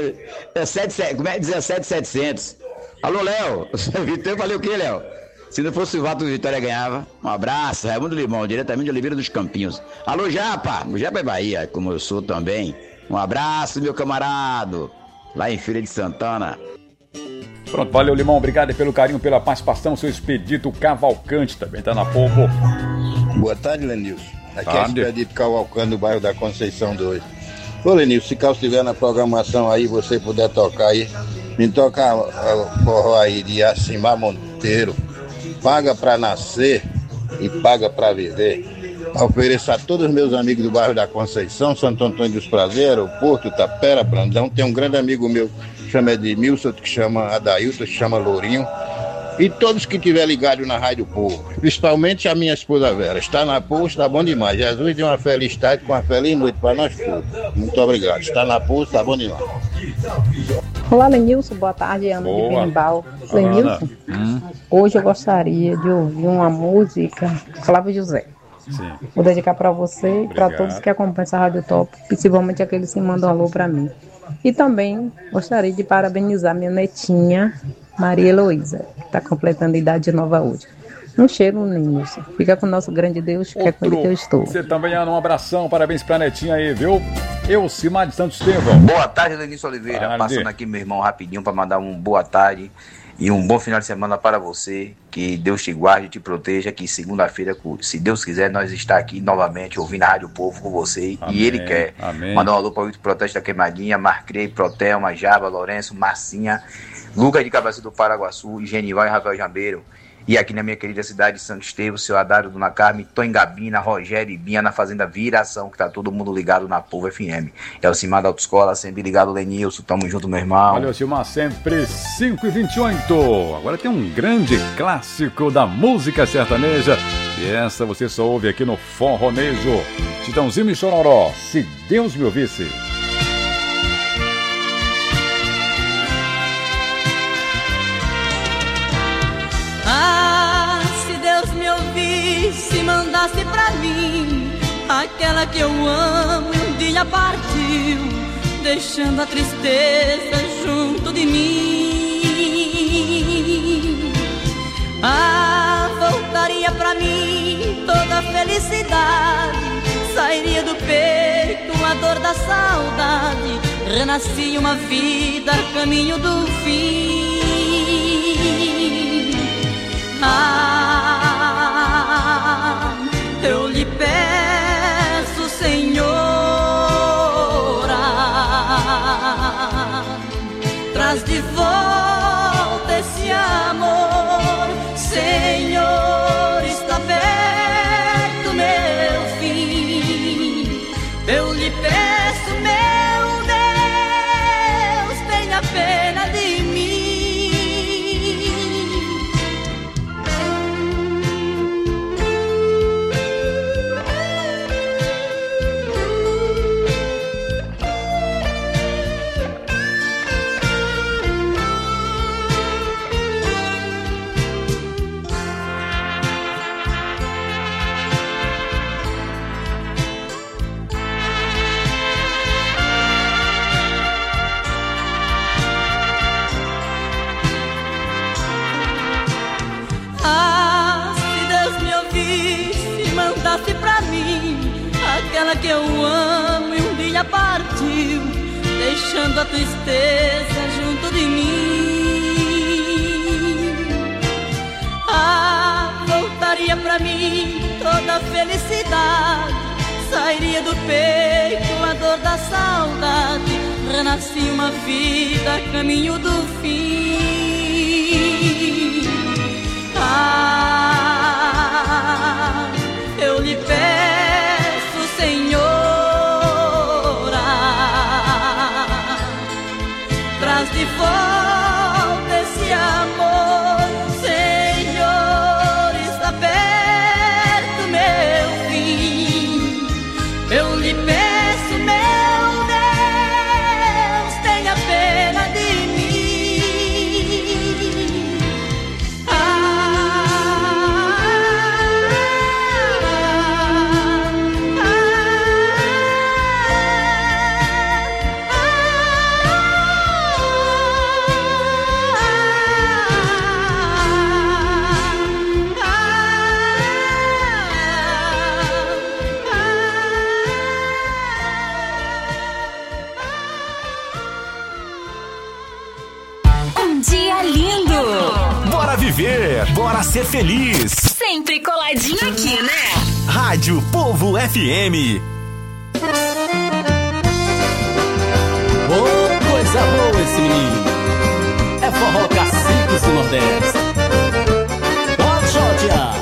é sete, como é? dezessete mil e setecentos. Alô, Léo. Eu falei o quê, Léo? Se não fosse o Vato Vitória ganhava. Um abraço, Raimundo Limão, diretamente de Oliveira dos Campinhos. Alô, Japa, o Japa é Bahia, como eu sou também. Um abraço, meu camarada, lá em Feira de Santana. Pronto, valeu, Limão, obrigado pelo carinho, pela participação. Seu Expedito Cavalcante também tá na Povo. Boa tarde, Lenilson. Aqui é Expedito Cavalcante, do bairro da Conceição dois. Ô, Lenilson, se caso estiver na programação aí, você puder tocar aí, me toca o forró aí de Acimar Monteiro. Paga pra nascer e paga pra viver. Ofereço a todos os meus amigos do bairro da Conceição, Santo Antônio dos Prazeres, Porto, Tapera, Brandão. Tem um grande amigo meu que chama Edmilson, que chama Adailton, que chama Lourinho. E todos que estiver ligado na Rádio Povo, principalmente a minha esposa Vera. Está na Povo, está bom demais. Jesus deu uma feliz tarde com uma feliz noite para nós todos. Muito obrigado. Está na Povo, está bom demais. Olá, Lenilson, boa tarde, Ana de Berimbau. Lenilson, hum. hoje eu gostaria de ouvir uma música de Flávio José. Sim. Vou dedicar para você e para todos que acompanham essa Rádio Top, principalmente aqueles que mandam alô para mim. E também gostaria de parabenizar minha netinha, Maria Heloísa, que está completando a idade nova hoje. Um cheiro, Lenilson. Fica com o nosso grande Deus, que é com ele que eu estou. Você também, Ana, um abração, parabéns pra netinha aí, viu? Eu, Cimar de Santo Estevão. Boa tarde, Lenilson Oliveira. Tarde. Passando aqui, meu irmão, rapidinho para mandar um boa tarde e um bom final de semana para você. Que Deus te guarde e te proteja. Que segunda-feira, se Deus quiser, nós estar aqui novamente ouvindo a Rádio Povo com você. Amém. E Ele quer. Amém. Mandar um alô para o Proteste da Queimadinha, Marcrei, Protelma, Jaba, Lourenço, Marcinha, Lucas de Cabaça do Paraguaçu, Genival e Rafael Jambeiro. E aqui na minha querida cidade de Santo Estevão, seu Adário, Dona Carmen, Tom Gabina, Rogério e Binha na Fazenda Viração, que tá todo mundo ligado na Povo F M. É o Cimar da Autoescola, sempre ligado, Lenilson. Tamo junto, meu irmão. Valeu, Cimar, sempre cinco e vinte e oito. Agora tem um grande clássico da música sertaneja. E essa você só ouve aqui no Forronejo. Titãozinho e Chororó, Se Deus Me Ouvisse. Ah, se Deus me ouvisse, mandasse pra mim aquela que eu amo, um dia partiu, deixando a tristeza junto de mim. Ah, voltaria pra mim toda a felicidade, sairia do peito a dor da saudade, renascia uma vida, caminho do fim. Ah, eu lhe peço, Senhora, traz de volta esse amor, Senhor, está perto meu fim. Eu lhe peço, meu Deus, tenha pena de mim. deixando a tristeza junto de mim. Ah, voltaria pra mim toda a felicidade, sairia do peito a dor da saudade, renascia uma vida a caminho do fim. Ah, eu lhe peço, Senhora, traz de volta esse amor, Senhor, está perto meu fim. Eu lhe peço, meu Deus, tenha pena de mim. Viver, bora ser feliz. Sempre coladinho aqui, né? Rádio Povo F M. Oh, coisa boa esse menino. É forró Caciques do Nordeste. Pode chotear.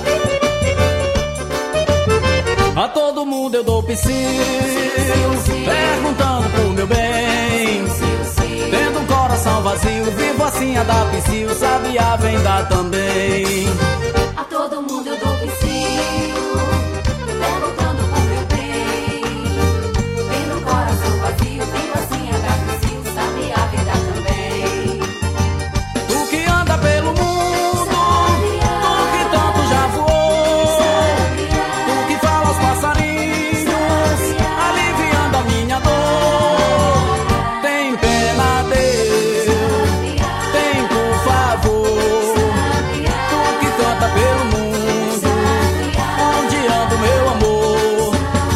A todo mundo eu dou psiu, perguntando pro meu bem. Tendo um coração vazio, vivo assim a dar psiu, sabiá vem dar também. A todo mundo eu dou psiu, perguntando pro meu bem. Tendo um coração vazio, vivo assim a dar psiu, sabiá vem dar também. Tu que anda pelo mundo, sabiá, tu que tanto já voou, sabiá, tu que fala aos passarinhos, sabiá, aliviando a minha dor. Tem pena pelo mundo, ondeando meu amor.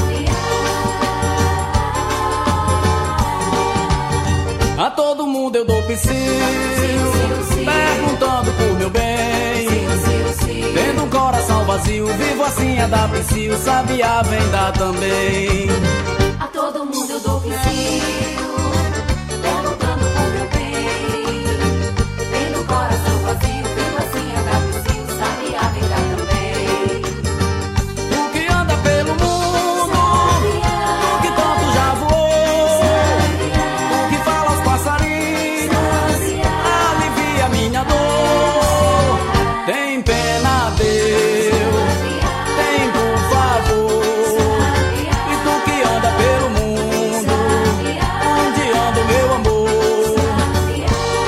A todo mundo eu dou psiu, perguntando por meu bem. Tendo um coração vazio, vivo assim a dar psiu, sabiá vem dar também. A todo mundo eu dou psiu, perguntando por meu bem. Tendo um coração vazio, vivo assim a dar psiu, sabiá vem dar também. Tu que anda pelo mundo, sabiá, tu que tanto já voou, sabiá, tu que fala aos passarinhos, sabiá, alivia minha dor. Tem pena, Deus, tem por favor. Sabiá, e tu que anda pelo mundo, sabiá, ondeando meu amor. Sabiá.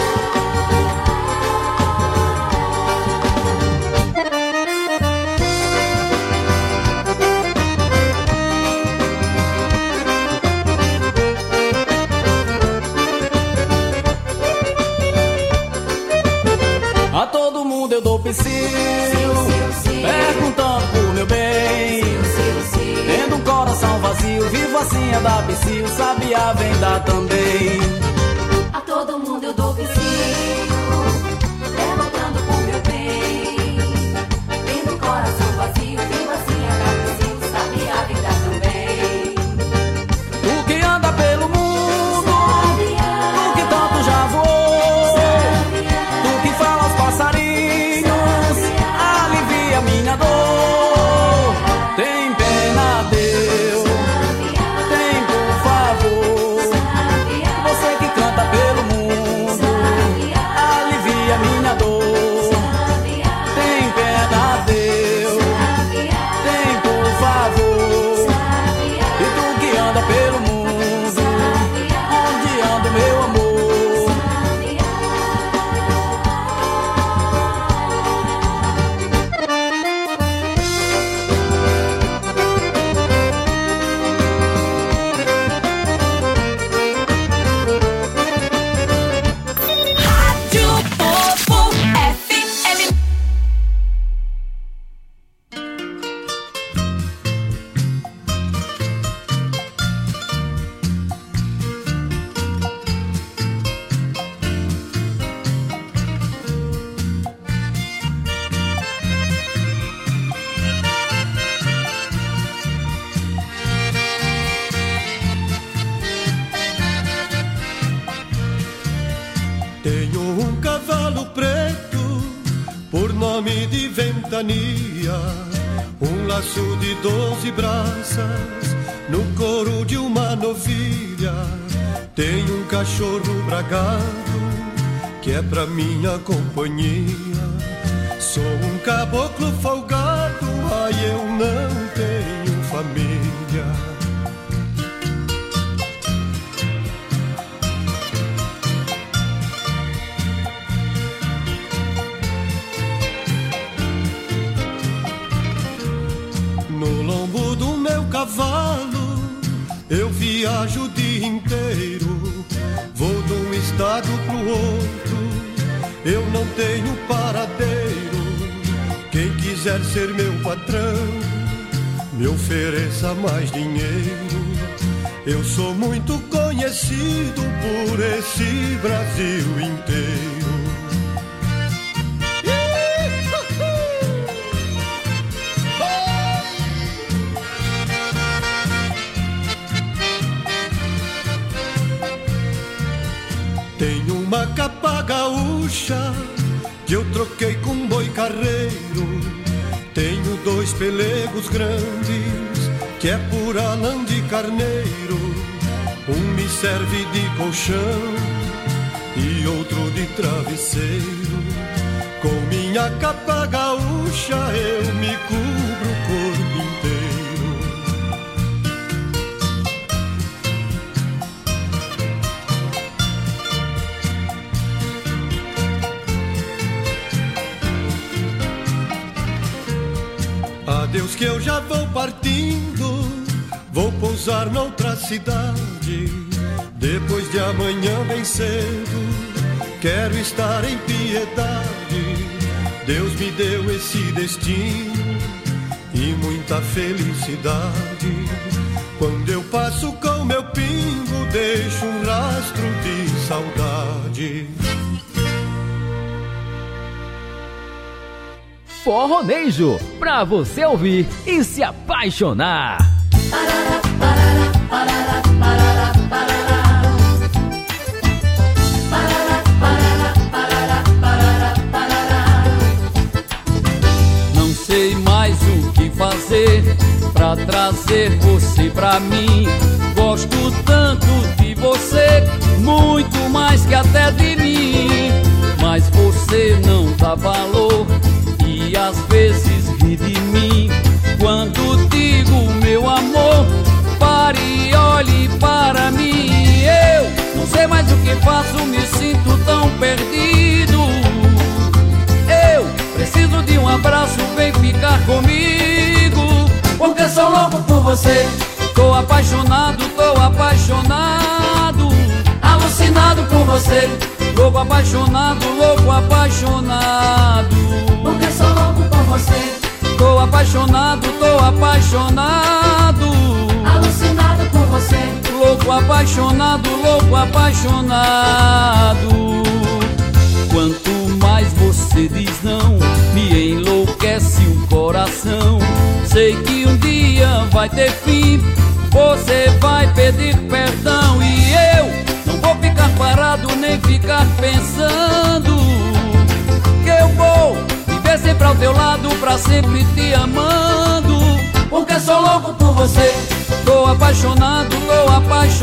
A todo mundo eu dou psiu, perguntando por meu bem. Tendo um coração vazio, vivo assim a dar psiu, sabiá vem dar também. A todo mundo eu dou psiu, perguntando por meu bem. Tendo um coração vazio, vivo assim a dar psiu, sabiá vem dar também. Tu que anda pelo mundo, sabiá, tu que tanto já voou, sabiá, tu que fala aos passarinhos, sabiá, alivia minha dor. Tem pena, Deus, sabiá, tem por favor. Sabiá, você que canta pelo mundo, sabiá, alivia minha dor. Sabiá, tem pena, Deus, sabiá, tem por favor. Sabiá, e tu que anda pelo mundo, sabiá, ondeando meu amor. Sabiá. Rádio Povo F M. nome de ventania, um laço de doze braças no couro de uma novilha. Tem um cachorro bragado que é pra minha companhia. Sou um caboclo folgado, ai eu não tenho família. No lombo do meu cavalo eu viajo o dia inteiro. Vou de um estado pro outro, eu não tenho paradeiro. Quem quiser ser meu patrão, me ofereça mais dinheiro. Eu sou muito conhecido por esse Brasil inteiro. Tenho uma capa gaúcha que eu troquei com um boi carreiro. Tenho dois pelegos grandes que é pura lã de carneiro. Um me serve de colchão e outro de travesseiro. Com minha capa gaúcha eu me cubro o corpo inteiro. Adeus que eu já vou partindo, vou pousar noutra cidade. Depois de amanhã bem cedo, quero estar em Piedade. Deus me deu esse destino e muita felicidade. Quando eu passo com meu pingo, deixo um rastro de saudade. Forronejo, pra você ouvir e se apaixonar. Não sei mais o que fazer pra trazer você pra mim. Gosto tanto de você, muito mais que até de mim. Mas você não dá valor e às vezes ri de mim. Quando digo meu amor, pare e olhe para mim. Eu não sei mais o que faço, me sinto tão perdido. Eu preciso de um abraço, vem ficar comigo. Porque sou louco por você, tô apaixonado, tô apaixonado. Alucinado por você, louco apaixonado, louco apaixonado. Porque sou louco por você, tô apaixonado, tô apaixonado. alucinado por você, louco apaixonado, louco apaixonado. Quanto mais você diz não, me enlouquece o coração. Sei que um dia vai ter fim, você vai pedir perdão. E eu não vou ficar parado nem ficar pensando, que eu vou viver sempre ao teu lado, pra sempre te amando. Porque sou louco por você, tô apaixonado, tô